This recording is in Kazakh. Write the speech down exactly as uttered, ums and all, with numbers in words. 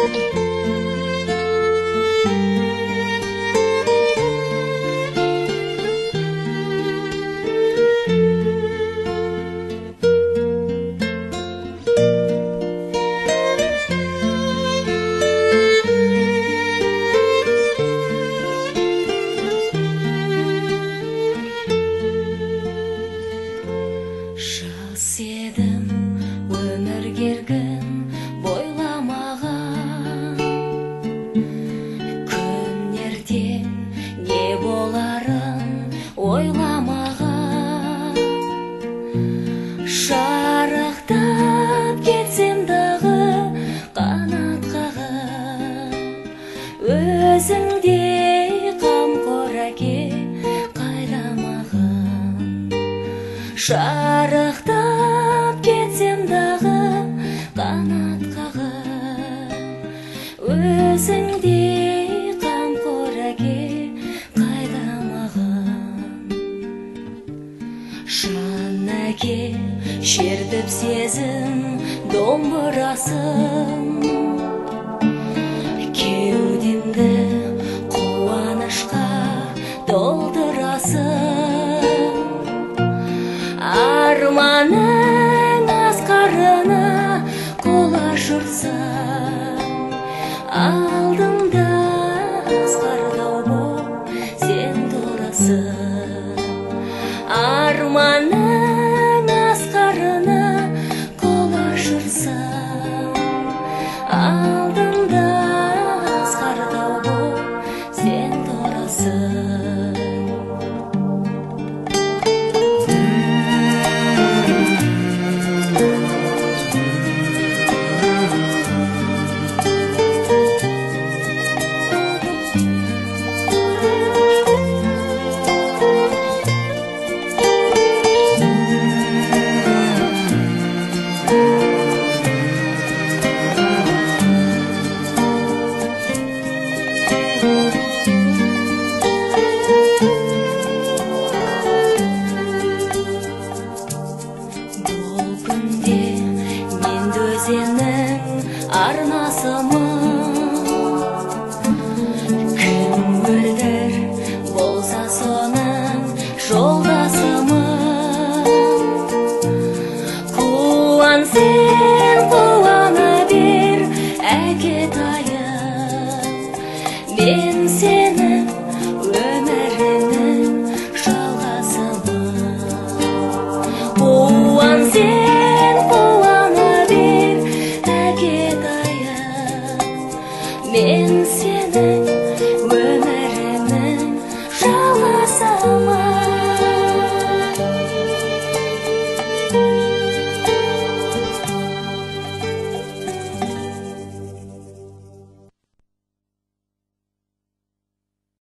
Жас едім өмір кергін бойламаған, күн ертең не боларын ойламаған. Шарықтап кетсем дағы қанат қағып, өзіңдей қамқор әке қайламаған. Шарықтап кетсем дағы қанат қағып, өзіңдей қамқор әке қайламаған. Жан әке шертіп сезім домбырасын, кеудемді қуанышқа толтырасың. Арманың асқарына қол ашырсам, алдымда асқардау боп сен тұрасың. Арманың асқарына қол ашырсам, алдымда асқардау боп сен тұрасың. Бұл күнде мен өзеннің арнасымын,